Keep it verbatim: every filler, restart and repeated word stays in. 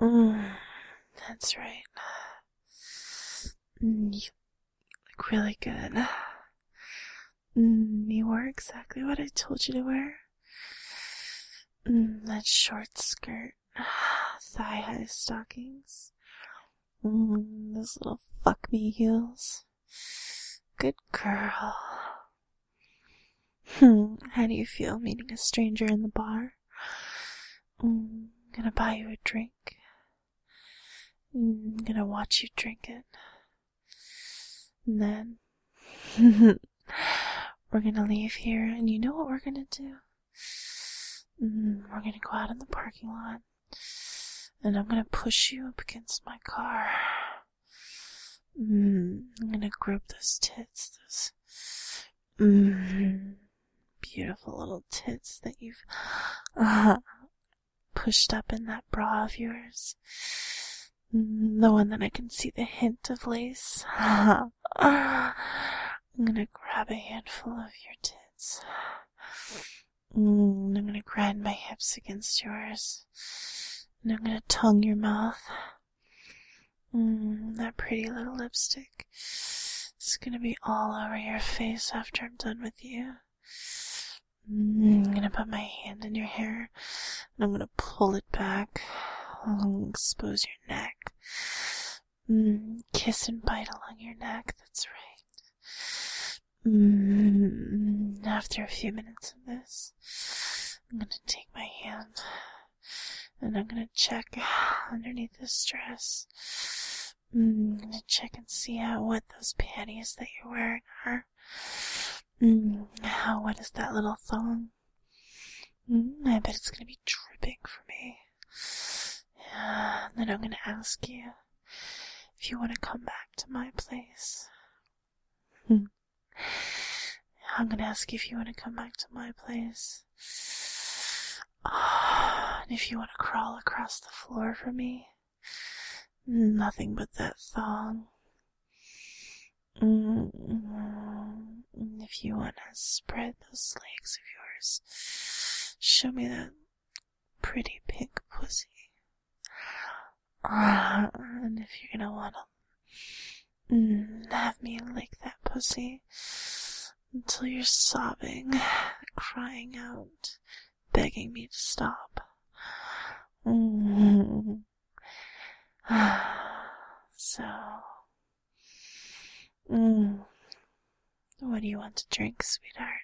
Mm, that's right. Mm, you look really good. Mm, you wore exactly what I told you to wear. Mm, that short skirt, thigh-high stockings, mm, those little fuck-me heels. Good girl. Hmm, how do you feel meeting a stranger in the bar? Mm, gonna buy you a drink. Mm, gonna watch you drink it. And then we're gonna leave here, and you know what we're gonna do? Mm, we're gonna go out in the parking lot, and I'm gonna push you up against my car. Mm, I'm gonna grip those tits, those mm, beautiful little tits that you've uh, pushed up in that bra of yours. Mm, the one that I can see the hint of lace. I'm gonna grab a handful of your tits. Mm, I'm gonna grind my hips against yours. And I'm gonna tongue your mouth. Mm, that pretty little lipstick. It's gonna be all over your face after I'm done with you. Mm, I'm gonna put my hand in your hair, and I'm gonna pull it back. I'll expose your neck. Mm, kiss and bite along your neck, that's right. Mm, after a few minutes of this, I'm gonna take my hand, and I'm gonna check underneath this dress. Mm, I'm gonna check and see how wet those panties that you're wearing are. Mm, how wet is that little thong? Mm, I bet it's gonna be dripping for me. Yeah, and then I'm gonna ask you if you want to come back to my place. I'm gonna ask you if you want to come back to my place. And if you want to crawl across the floor for me. Nothing but that thong. Mm-hmm. If you want to spread those legs of yours, show me that pretty pink pussy. Uh, and if you're gonna want to mm, have me lick that pussy until you're sobbing, crying out, begging me to stop. Mm-hmm. So, mm, what do you want to drink, sweetheart?